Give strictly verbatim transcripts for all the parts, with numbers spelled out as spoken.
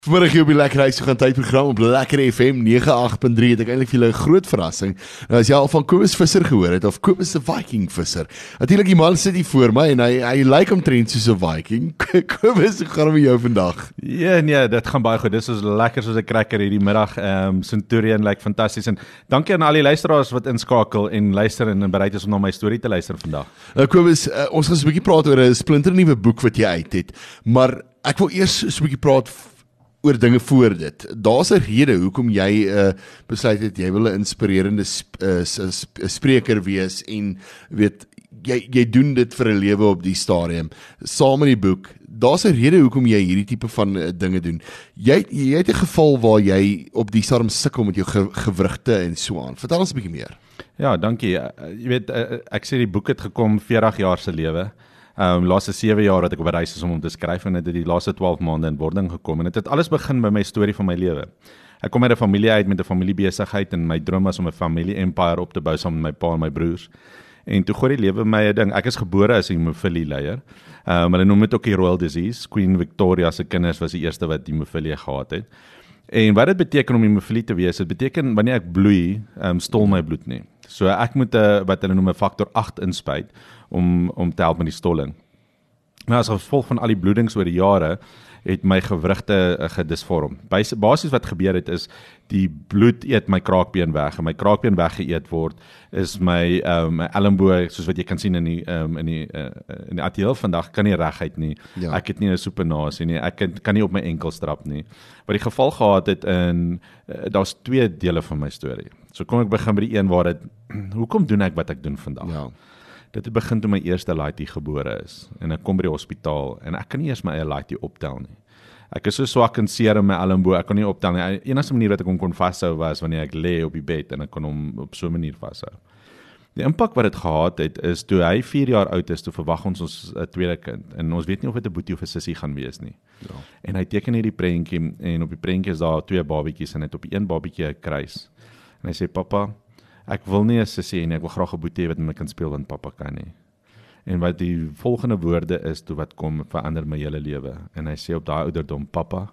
Vanmiddag hier op die Lekker Huis gaan tydprogram op Lekker F M nege agt punt drie het ek eintlik vir julle 'n groot verrassing. Nou as jy al van Kobus Visser gehoor het of Kobus die Viking Visser. Natuurlik die man sit hier voor my en hy hy lyk omtrent soos 'n Viking. Kobus, hoe gaan dit met jou vandag? Ja, nee, dit gaan baie goed. Dis is lekker soos 'n cracker hierdie middag. Ehm um, Centurion lyk fantasties en dankie aan al die luisteraars wat inskakel en luister en bereid is om na my storie te luister vandag. Uh, Kobus, uh, ons gaan so 'n bietjie praat oor 'n splinternuwe boek wat jy uit het, maar ek wil eers so 'n bietjie praat oor dinge voor dit. Daar's 'n rede hoekom jy uh, besluit het jy wil 'n inspirerende sp uh, sp spreker wees en weet jy jy doen dit vir 'n lewe op die stadium saam met die boek. Daar's 'n rede hoekom jy hierdie tipe van uh, dinge doen. Jy jy het 'n geval waar jy op die stadium sukkel met jou ge gewrigte en so aan. Vertel ons 'n bietjie meer. Ja, dankie. Uh, jy weet uh, ek sê die boek het gekom veertig jaar se lewe. Um, laaste sewe jaar het ek op 'n reis is om om te skryf en dit het die laaste twaalf maande in wording gekom en dit het alles begin by my storie van my lewe. Ek kom uit 'n familie uit met 'n familiebesigheid en my droom was om 'n familie empire op te bou saam met my pa en my broers. En toe gooi die lewe my 'n ding. Ek is gebore as 'n hemofilie leier. Um, hulle noem dit ook die Royal Disease. Queen Victoria se kinders was die eerste wat hemofilie gehad het. En wat dit beteken om hemofilie te wees, dit beteken wanneer ek bloei, um, stol my bloed nie. So ek moet 'n wat hulle noem 'n faktor agt inspuit om om te help met die stolling. Nou as gevolg van al die bloedings oor die jare het my gewrigte uh, gedisvorm. Basies wat gebeur het is die bloed eet my kraakbeen weg en my kraakbeen weggeëet word is my um, my elmboog soos wat jy kan sien in die um, in die uh, in die ateljee vandag kan nie reguit nie. Ja. Ek het nie 'n supinasie nie. Ek kan, kan nie op my enkel strap nie. Wat die geval gehad het in uh, daar's twee dele van my storie. So kom ek begin by die een waar dit hoekom doen ek wat ek doen vandag? Ja. Dit het begin toe my eerste laaitie gebore is en ek kom by die hospitaal en ek kan nie eers my eie laaitie optel nie. Ek is so swak en seer in my elmboog, ek kon nie optel nie. Die enigste manier wat ek hom kon vashou was wanneer ek lê op die bed en ek kon hom op so 'n manier vashou. Die impak wat dit gehad het is toe hy vier jaar oud is, toe verwag ons ons 'n tweede kind en ons weet nie of dit 'n boetie of 'n sussie gaan wees nie. Ja. En hy teken hierdie prentjie en op die prentjie is daar twee babatjies en hy het op die een babatjie 'n kruis. En hy sê pappa, ek wil nie 'n sussie nie, ek wil graag 'n boetie hê wat met my kan speel want pappa kan nie. En wat die volgende woorde is toe wat kom verander my hele lewe. En hy sê op daai ouderdom, pappa,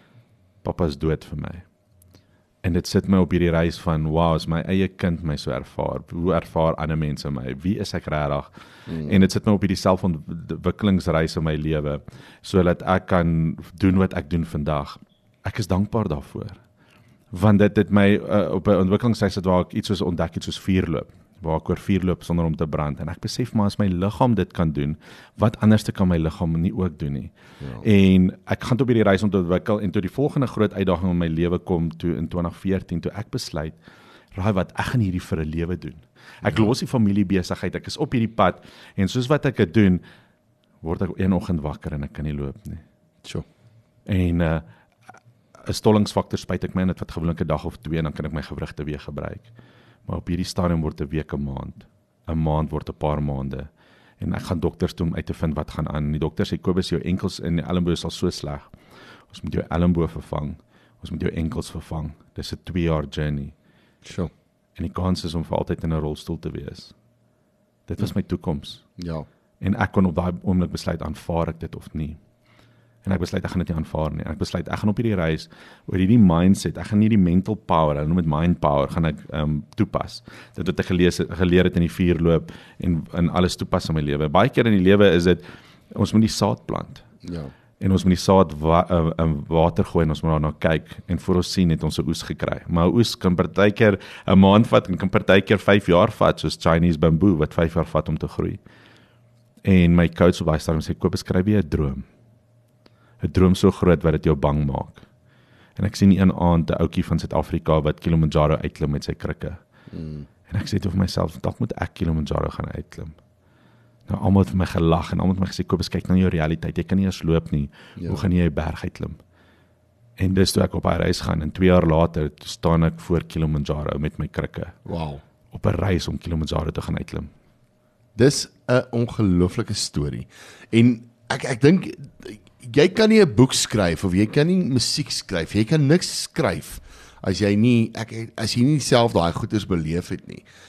pappa is dood vir my. En dit sit my op hierdie reis van, wow, is my eie kind my so ervaar. Hoe ervaar ander mense my? Wie is ek regtig? Mm. En dit sit my op hierdie selfontwikkelingsreis in my lewe, sodat ek kan doen wat ek doen vandag. Ek is dankbaar daarvoor. Want dit het my uh, op 'n ontwikkelingsreis waar ek iets soos ontdek het soos vuurloop, waar ek oor vuurloop sonder om te brand, en ek besef maar as my liggaam dit kan doen, wat anders kan my liggaam nie ook doen nie. Ja. En ek gaan toe op hierdie reis om te ontwikkel, en toe die volgende groot uitdaging in my lewe kom, toe in twintig veertien, toe ek besluit, raai wat, ek gaan hierdie vir 'n lewe doen. Ek ja. los die familiebesigheid, ek is op hierdie pad, en soos wat ek dit doen, word ek een oggend wakker en ek kan nie loop nie. Sure. En uh, 'n stollingsfaktor spuit ek my in dit wat gewoonlik 'n dag of twee en dan kan ek my gewrigte weer gebruik. Maar op hierdie stadium word 'n week 'n maand. 'n Maand word 'n paar maande. En ek gaan dokters toe om uit te vind wat gaan aan. Die dokter sê Kobus, jou enkels en die elmboog is al so sleg. Ons moet jou elmboog vervang. Ons moet jou enkels vervang. Dis 'n twee jaar journey. Sure. En die kans is om vir altyd in 'n rolstoel te wees. Dit was my toekoms. Ja. En ek kon op daai oomblik besluit, aanvaar ek dit of nie. En ek besluit, ek gaan dit nie aanvaar nie. En ek besluit, ek gaan op hierdie reis, oor hierdie mindset, ek gaan hierdie mental power, hulle noem dit mind power, gaan ek um, toepas. Dit wat ek gelees, geleer het in die vuurloop, en, en alles toepas in my lewe. Baie keer in die lewe is dit, ons moet die saad plant. Ja. En ons moet die saad wa uh, uh, water gooi, en ons moet daarna kyk, en voor ons sien het ons 'n oes gekry. Maar 'n oes kan partykeer 'n maand vat, en kan partykeer vyf jaar vat, soos Chinese bamboo, wat vyf jaar vat om te groei. En my coach op daai stadium sê, Kobus, skryf jy 'n droom. 'n droom so groot wat dit jou bang maak. En ek sien een aand 'n ouetjie van Suid-Afrika wat Kilimanjaro uitklim met sy krikke. Mm. En ek sê toe vir myself, dalk moet ek Kilimanjaro gaan uitklim. Nou almal het vir my gelag en almal het my gesê, Kobus, kyk na jou realiteit, jy kan nie eens loop nie. Ja. Hoe gaan jy 'n berg uitklim? En dis toe ek op 'n reis gaan en twee jaar later staan ek voor Kilimanjaro met my krikke. Wow. Op 'n reis om Kilimanjaro te gaan uitklim. Dis 'n ongelooflike storie. En ek ek dink jy kan nie 'n boek skryf of jy kan nie musiek skryf. Jy kan niks skryf as jy nie ek as jy nie self daai goeders beleef het nie.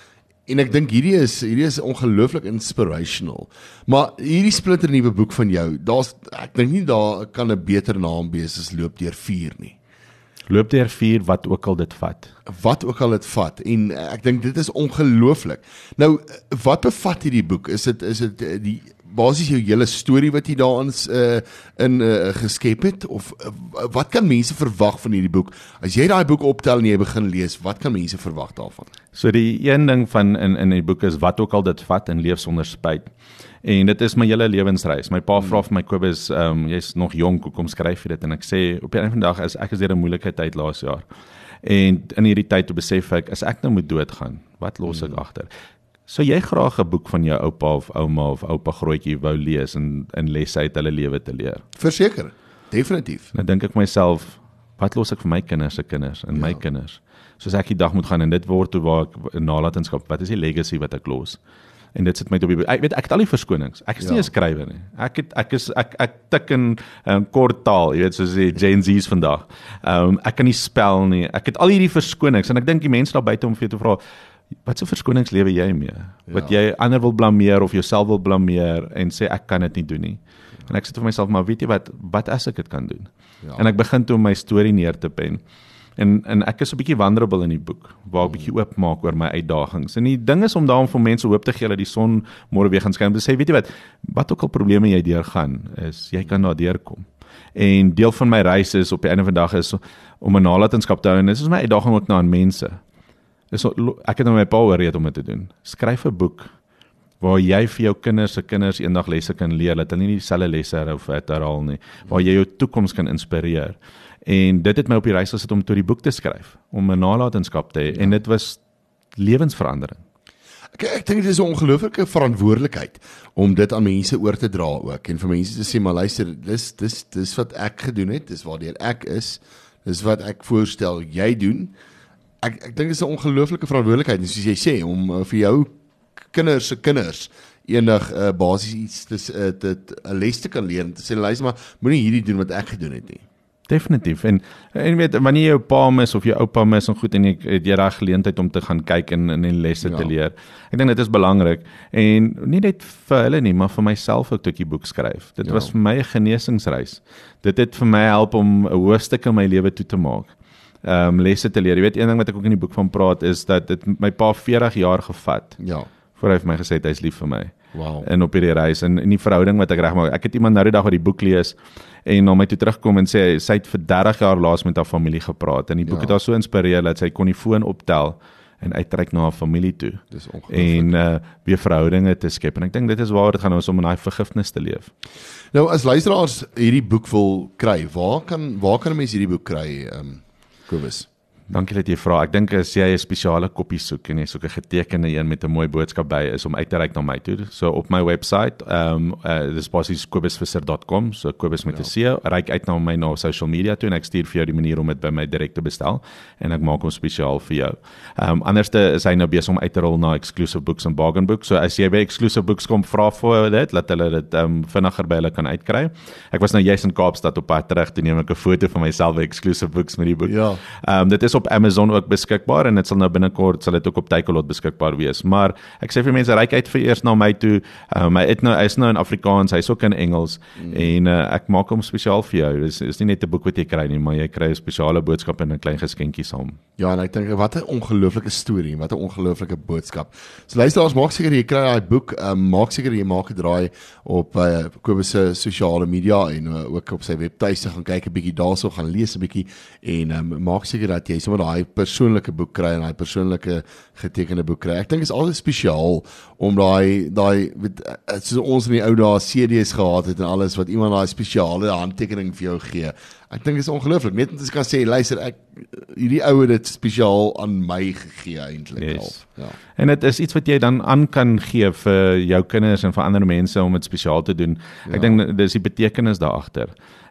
En ek dink hierdie is hierdie is ongelooflik inspirational. Maar hierdie splinternuwe boek van jou, daar's ek dink nie daar kan 'n beter naam wees as Loop deur vuur nie. Loop deur vuur, wat ook al dit vat. Wat ook al dit vat en ek dink dit is ongelooflik. Nou, wat bevat hierdie boek? Is dit is dit die basies jou hele storie wat jy daarin uh, in uh, geskep het of uh, wat kan mense verwag van hierdie boek? As jy daai boek optel en jy begin lees, wat kan mense verwag daarvan? So die een ding van in in die boek is wat ook al dit vat en leef sonder spyt. En dit is my hele lewensreis. My pa vra vir my, Kobus, um, jy's nog jonk, hoekom skryf jy dit? En ek sê op die einde van die dag is ek is deur 'n moeilike tyd laas jaar. En in hierdie tyd toe besef ek, as ek nou moet doodgaan, wat los ek mm. agter? So jy graag 'n boek van jou oupa of ouma of oupa grootjie wou lees en en lesse uit hulle lewe te leer. Verseker, definitief. Nou dink ek myself, wat los ek vir my kinders se kinders en ja. my kinders? Soos ek die dag moet gaan en dit word toe waar ek nalatenskap, wat is die legacy wat ek los? En dit sit my op die ek weet ek het al die verskonings. Ek is ja. nie 'n skrywer nie. Ek het ek is ek ek tik in um, kort taal, jy weet soos die Gen Z's vandag. Ehm um, ek kan nie spel nie. Ek het al hierdie verskonings en ek dink die mense daar buite om vir jou te vra, wat so verskonings lewe jy mee? Ja. Wat jy ander wil blameer of jouself wil blameer en sê ek kan dit nie doen nie. Ja. En ek sê vir myself, maar weet jy wat, wat as ek dit kan doen? Ja. En ek begin toe om my storie neer te pen. En en ek is 'n bietjie vulnerable in die boek, waar ek 'n bietjie oop maak oor my uitdagings. En die ding is om daarom vir mense hoop te gee dat die son môre weer gaan skyn. Om te sê, weet jy wat, wat ook al probleme jy deurgaan, is jy kan daar deurkom. En deel van my reis is op die einde van die dag is om 'n nalatenskap te hou en dis is my uitdaging ook na aan mense. Dis ek het nou my pa oorreed om dit te doen. Skryf 'n boek waar jy vir jou kinders se kinders eendag lesse kan leer, dat hulle nie dieselfde lesse herhaal nie, waar jy jou toekoms kan inspireer. En dit het my op die reis gesit om toe die boek te skryf, om 'n nalatenskap te hê, ja. en dit was lewensverandering. Ek, ek dink dit is 'n ongelooflike verantwoordelikheid om dit aan mense oor te dra ook, en vir mense te sê, maar luister, dis, dis, dis wat ek gedoen het, dis waardeur ek is, dis wat ek voorstel jy doen. Ek, ek dink dit is 'n ongelooflike verantwoordelikheid, en soos jy sê, om uh, vir jou kinders se kinders eendag uh, basies iets te, uh, te, 'n les te kan leer, en te sê, luister maar, moenie hierdie doen wat ek gedoen het nie. Definitief, en, en weet, wanneer jou pa mis of jou oupa mis en goed, en jy het jy daai geleentheid om te gaan kyk en, en die lesse ja. te leer, ek dink dit is belangrik, en nie net vir hulle nie, maar vir myself ook toe ek die boek skryf, dit ja. was vir my 'n genesingsreis, dit het vir my help om 'n hoofstuk in my lewe toe te maak, um, lesse te leer, jy weet, een ding wat ek ook in die boek van praat, is dat dit my pa veertig jaar gevat, ja. voor hy vir my gesê het, hy is lief vir my, wow. en op hierdie reis, en in die verhouding wat ek regmaak, ek het iemand nou die dag wat die boek lees, en na my toe terugkom en sê, sy het vir dertig jaar laas met haar familie gepraat, en die boek ja. het haar so inspireer, dat sy kon die foon optel, en uitreik na haar familie toe, dis en uh, weer verhoudinge te skep, en ek dink dit is waar dit gaan ons om in daai vergifnis te leef. Nou, as luisteraars hierdie boek wil kry, waar kan, waar kan mense hierdie boek kry, um, Kobus? Dankie dat jy vra. Ek dink as jy 'n spesiale koppie soek en jy soek 'n getekende een met 'n mooi boodskap by, is om uit te reik na my toe. So op my website, ehm um, uh, dis basies kobus visser dot com, so Kobus met 'n C, reik uit na my na social media toe en ek stuur vir jou die manier om dit by my direk te bestel en ek maak hom spesiaal vir jou. Ehm um, anderste is hy nou besig om uit te rol na Exclusive Books en Bargain Books. So as jy by Exclusive Books kom, vra vir dit, laat hulle dit ehm um, vinniger by hulle kan uitkry. Ek was nou juis in Kaapstad op pad terug, toe neem ek 'n foto van myself by Exclusive Books met die boek. Ja. Ehm um, dit is op Amazon ook beskikbaar en dit sal nou binnekort sal dit ook op Takealot beskikbaar wees. Maar ek sê vir mense, reik uit vir eers na my toe. Um, hy, het nou, hy is nou in Afrikaans, hy is ook in Engels mm. en uh, ek maak hom spesiaal vir jou. Dit is, is nie net 'n boek wat jy kry nie, maar jy kry 'n spesiale boodskap en 'n klein geskenkie saam. Ja, en ek dink wat 'n ongelooflike storie, wat 'n ongelooflike boodskap. So luisteraars, maak seker jy kry daai boek, um, maak seker jy maak 'n draai op uh, Kobus se sosiale media en uh, ook op sy webtuiste gaan kyk 'n bietjie daarso, gaan lees 'n bietjie en um, maak seker dat jy sommer daai persoonlike boek kry en daai persoonlike getekende boek kry. Ek dink dit is altyd spesiaal om daai daai soos ons in die ou dae C D's gehad het en alles, wat iemand daai spesiale handtekening vir jou gee. Ek dink dit is ongelooflik. Net as ek kan sê, luister, ek hierdie ou het dit spesiaal aan my gegee eintlik al. Yes. Ja. En dit is iets wat jy dan aan kan gee vir jou kinders en vir ander mense om dit spesiaal te doen. Ek ja. dink dis die betekenis daar agter.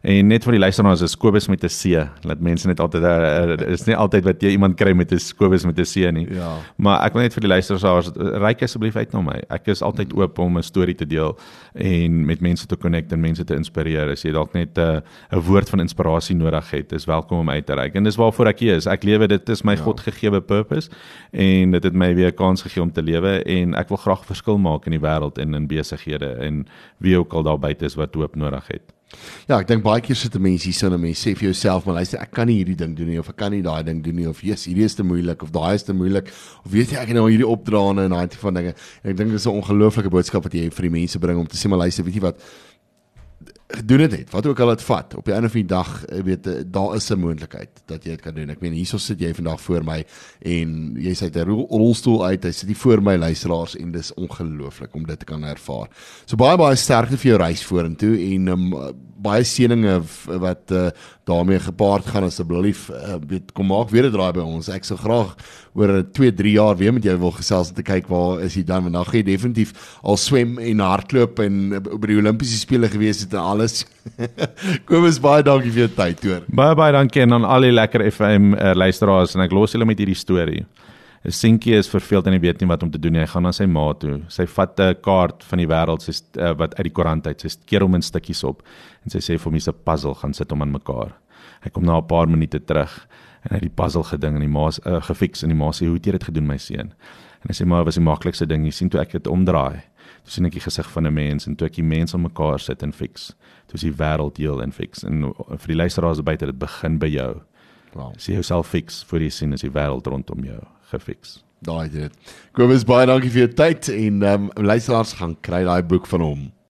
En net vir die luisteraars is Kobus met 'n C. Laat mense net altyd uh, is nie altyd wat jy iemand kry met 'n Kobus met 'n C nie. Ja. Maar ek wil net vir die luisteraars reik asseblief uit na my. Ek is altyd oop om 'n storie te deel en met mense te connect en mense te inspireer. As jy dalk net 'n uh, 'n woord van inspirasie nodig het, is welkom om uit te reik. En dis waarvoor ek hier is. Ek lewe, dit is my ja. Godgegewe purpose en dit het my weer 'n kans gegee om te lewe en ek wil graag verskil maak in die wêreld en in besighede en wie ook al daar buite is wat hoop nodig het. Ja, ek dink baie keer sit 'n mens hier so 'n mens sê vir jouself, maar luister, ek kan nie hierdie ding doen nie of ek kan nie daai ding doen nie of yes, hierdie is te moeilik of daai is te moeilik of weet jy ek het nou hierdie opdraande en daai tipe van dinge. En ek dink dis 'n ongelooflike boodskap wat jy vir die mense bring om te sê maar luister, weet jy wat? Doen dit net, wat ook al dit vat. Op die einde van die dag, weet, daar is 'n moontlikheid dat jy dit kan doen. Ek meen, hierso sit jy vandag voor my en jy sit 'n rolstoel uit, jy sit hier voor my luisteraars en dis ongelooflik om dit te kan ervaar. So baie baie sterkte vir jou reis vorentoe en um, baie seëninge wat uh, daarmee gepaard gaan asseblief uh, weet kom maak weer 'n draai by ons. Ek sou graag oor twee, drie jaar weer met jou wil gesels om te kyk waar is jy dan, want dan gaan jy definitief al swem en hardloop en by die Olimpiese spele gewees het en alles. Kobus, baie dankie vir jou tyd, hoor. Baie baie dankie en aan al die lekker F M uh, luisteraars en ek los julle met hierdie storie. 'n Seentjie is verveeld en hy weet nie wat om te doen nie. Hy gaan na sy ma toe. Sy vat 'n kaart van die wêreld sy uh, wat uit die koerant uit. Sy keer hom in stukkies op en sy sê vir hom, "Hier's 'n puzzle, gaan sit hom aan mekaar." Hy kom na 'n paar minute terug en hy het die puzzle geding en die ma uh, gefiks en die ma sê, "Hoe het jy dit gedoen, my seun?" En hy sê, "Maar, was die maklikste ding. Jy sien toe ek dit omdraai. Toe sien ek die gesig van 'n mens en toe ek die mens aan mekaar sit en fiks. Toe is die wêreld heel en fiks. En vir die luisteraars buite, dit begin by jou. Wow. Sien jouself fiks voor jy sien is die wêreld rondom jou gefiks." Daai dit. Kobus, baie dankie vir jou tyd en um, luisteraars gaan kry daai boek van hom.